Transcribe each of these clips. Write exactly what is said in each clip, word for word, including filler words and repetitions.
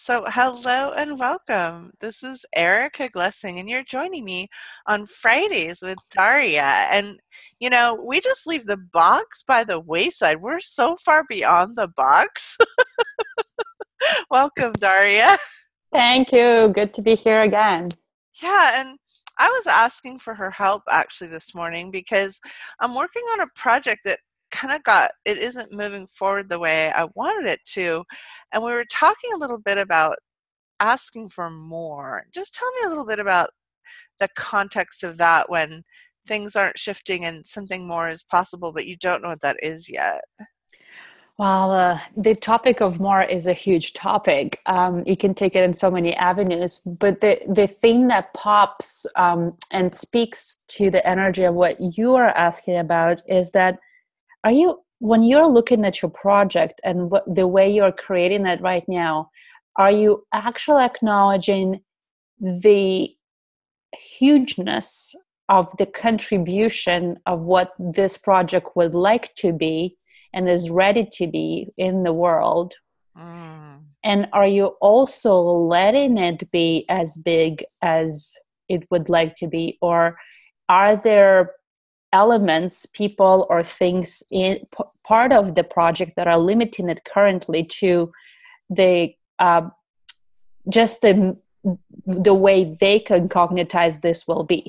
So, hello and welcome. This is Erica Glessing, and you're joining me on Fridays with Daria. And, you know, we just leave the box by the wayside. We're so far beyond the box. Welcome, Daria. Thank you. Good to be here again. Yeah, and I was asking for her help actually this morning because I'm working on a project that kind of got it isn't moving forward the way I wanted it to. And we were talking a little bit about asking for more. Just tell me a little bit about the context of that when things aren't shifting and something more is possible, but you don't know what that is yet. Well, uh, the topic of more is a huge topic. Um, you can take it in so many avenues, but the, the thing that pops um, and speaks to the energy of what you are asking about is that are you, when you're looking at your project and what, the way you're creating it right now, are you actually acknowledging the hugeness of the contribution of what this project would like to be and is ready to be in the world? Mm. And are you also letting it be as big as it would like to be? Or are there elements, people, or things in p- part of the project that are limiting it currently to the uh, just the the way they can cognitize this will be?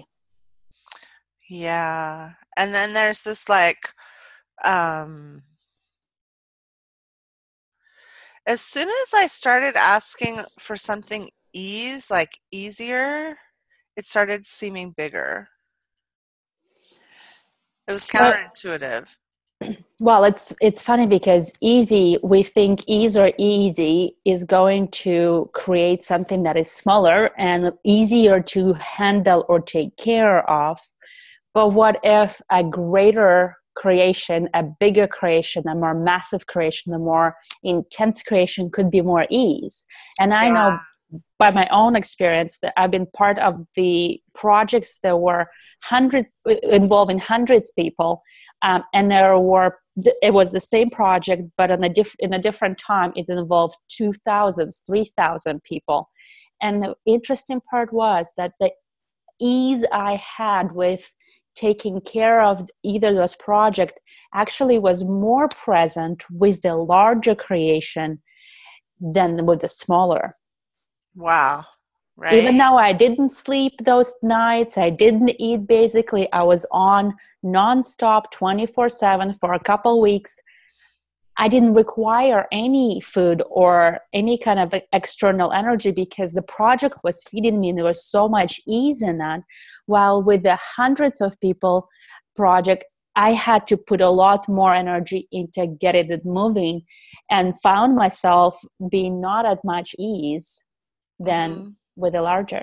Yeah. And then there's this like, um, as soon as I started asking for something ease, like easier, it started seeming bigger. It was So, counterintuitive. well, it's it's funny because easy, we think ease or easy is going to create something that is smaller and easier to handle or take care of. But what if a greater creation, a bigger creation, a more massive creation, a more intense creation could be more ease? And I Yeah. know by my own experience that I've been part of the projects that were hundreds involving hundreds of people, um, and there were it was the same project, but in a diff, in a different time, it involved two thousand, three thousand people. And the interesting part was that the ease I had with taking care of either those project actually was more present with the larger creation than with the smaller. Wow. Right? Even though I didn't sleep those nights, I didn't eat basically, I was on nonstop twenty-four seven for a couple weeks. I didn't require any food or any kind of external energy because the project was feeding me and there was so much ease in that. While with the hundreds of people project, I had to put a lot more energy into getting it moving and found myself being not at much ease than Hmm. with a larger.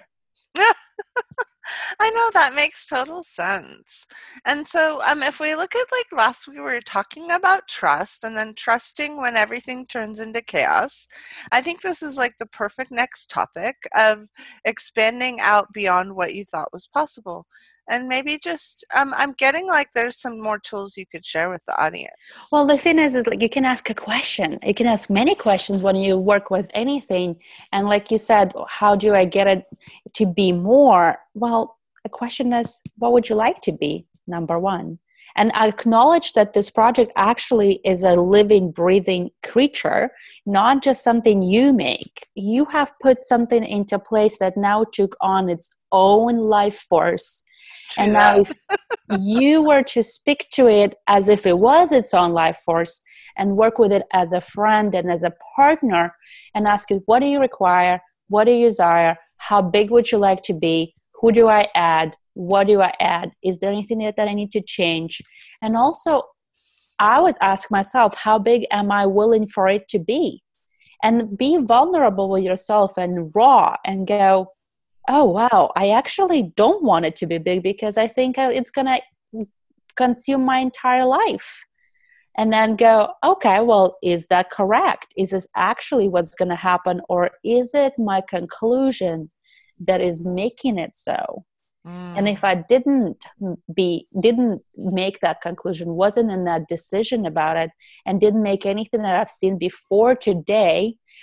I know that makes total sense. And so, um, if we look at like last week, we were talking about trust and then trusting when everything turns into chaos. I think this is like the perfect next topic of expanding out beyond what you thought was possible. And maybe just, um, I'm getting like there's some more tools you could share with the audience. Well, the thing is, is like you can ask a question. You can ask many questions when you work with anything. And like you said, how do I get it to be more? Well, the question is, what would you like to be? Number one. And I acknowledge that this project actually is a living, breathing creature, not just something you make. You have put something into place that now took on its own life force. True And now, that. if you were to speak to it as if it was its own life force and work with it as a friend and as a partner and ask it, what do you require? What do you desire? How big would you like to be? Who do I add? What do I add? Is there anything that I need to change? And also, I would ask myself, how big am I willing for it to be? And be vulnerable with yourself and raw and go, oh, wow, I actually don't want it to be big because I think uh, it's going to consume my entire life. And then go, okay, well, is that correct? Is this actually what's going to happen? Or is it my conclusion that is making it so? And if Mm, I didn't be, didn't make that conclusion, wasn't in that decision about it, and didn't make anything that I've seen before today,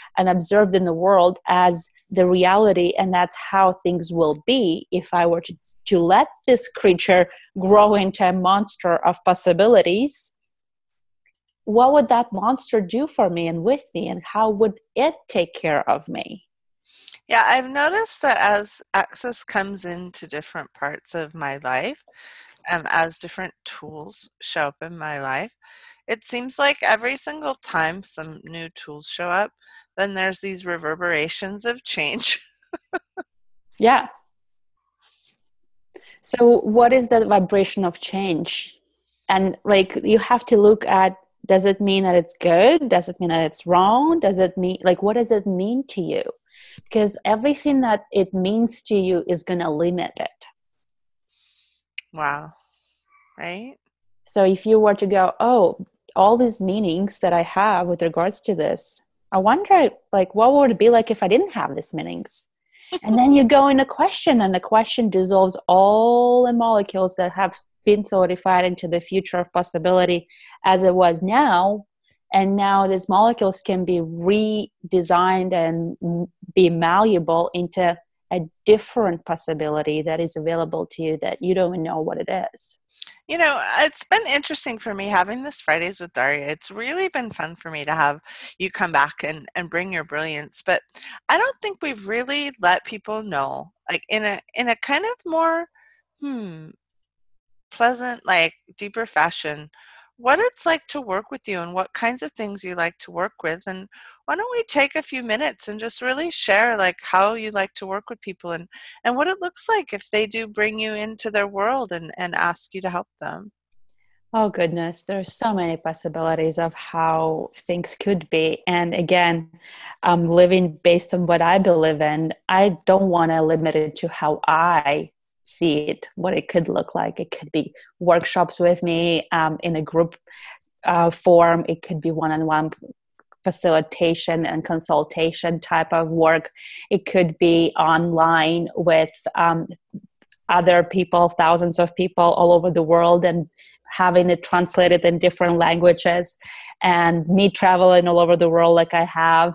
and observed in the world as the reality, and that's how things will be. If I were to, to let this creature grow into a monster of possibilities, what would that monster do for me and with me, and how would it take care of me? Yeah, I've noticed that as access comes into different parts of my life, um, as different tools show up in my life, it seems like every single time some new tools show up, then there's these reverberations of change. Yeah. So what is the vibration of change? And like, you have to look at, does it mean that it's good? Does it mean that it's wrong? Does it mean, like, what does it mean to you? Because everything that it means to you is going to limit it. Wow. Right? So if you were to go, oh, all these meanings that I have with regards to this, I wonder, like, what would it be like if I didn't have these meanings? And then you go in a question, and the question dissolves all the molecules that have been solidified into the future of possibility as it was now. And now these molecules can be redesigned and be malleable into a different possibility that is available to you that you don't even know what it is. You know, it's been interesting for me having this Fridays with Daria. It's really been fun for me to have you come back and, and bring your brilliance. But I don't think we've really let people know, like in a in a kind of more hmm pleasant, like deeper fashion, what it's like to work with you and what kinds of things you like to work with. And why don't we take a few minutes and just really share like how you like to work with people and, and what it looks like if they do bring you into their world and, and ask you to help them. Oh goodness, there's so many possibilities of how things could be. And again, I'm living based on what I believe in. I don't want to limit it to how I see it, what it could look like. It could be workshops with me um, in a group uh, form. It could be one-on-one facilitation and consultation type of work. It could be online with um, other people, thousands of people all over the world, and having it translated in different languages, and me traveling all over the world like I have.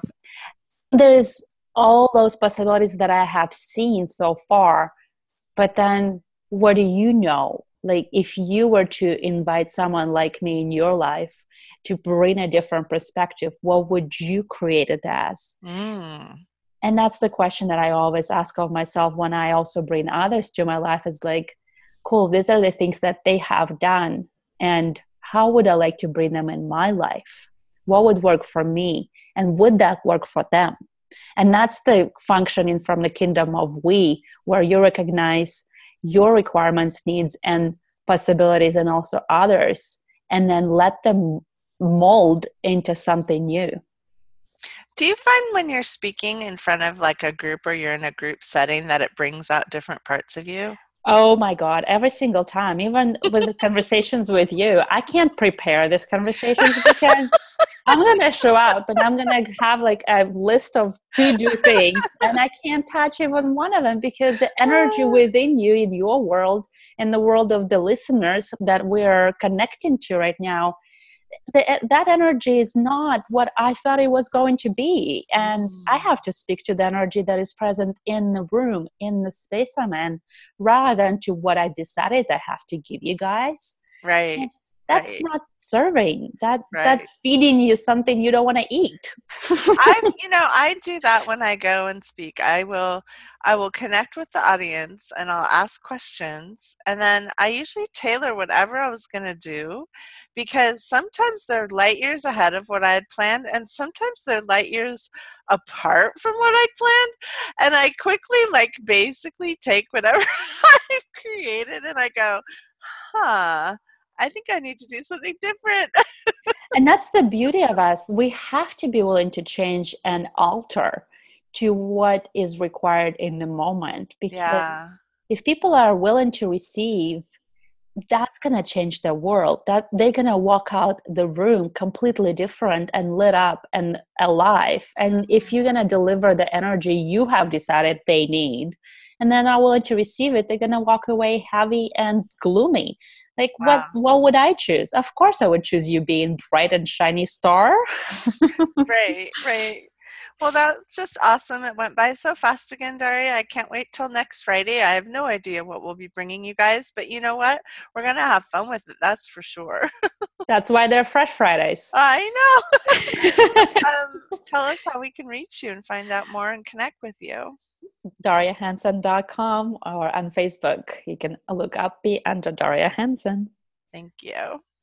There's all those possibilities that I have seen so far. But then what do you know? Like, if you were to invite someone like me in your life to bring a different perspective, what would you create it as? Mm. And that's the question that I always ask of myself when I also bring others to my life, is like, cool, these are the things that they have done. And how would I like to bring them in my life? What would work for me? And would that work for them? And that's the functioning from the kingdom of we, where you recognize your requirements, needs, and possibilities, and also others, and then let them mold into something new. Do you find when you're speaking in front of like a group or you're in a group setting that it brings out different parts of you? Oh my God, every single time, even with the conversations with you, I can't prepare these conversations because I'm going to show up and I'm going to have like a list of to-do things, and I can't touch even one of them because the energy within you, in your world, in the world of the listeners that we're connecting to right now, the, that energy is not what I thought it was going to be. And I have to speak to the energy that is present in the room, in the space I'm in, rather than to what I decided I have to give you guys. Right. Yes, that's Right. not serving. That Right. That's feeding you something you don't want to eat. I, you know, I do that when I go and speak. I will, I will connect with the audience and I'll ask questions, and then I usually tailor whatever I was going to do, because sometimes they're light years ahead of what I had planned, and sometimes they're light years apart from what I planned. And I quickly, like, basically take whatever I've created and I go, huh, I think I need to do something different. And that's the beauty of us. We have to be willing to change and alter to what is required in the moment. Because Yeah. if people are willing to receive, that's going to change their world. That they're going to walk out the room completely different and lit up and alive. And if you're going to deliver the energy you have decided they need, and then are willing to receive it, they're going to walk away heavy and gloomy. Like, what, Wow. what would I choose? Of course I would choose you being bright and shiny star. Right, right. Well, that's just awesome. It went by so fast again, Daria. I can't wait till next Friday. I have no idea what we'll be bringing you guys, but you know what? We're going to have fun with it. That's for sure. That's why they're Fresh Fridays. I know. um, tell us how we can reach you and find out more and connect with you. daria hanson dot com or on Facebook. You can look up me under Daria Hanson. Thank you.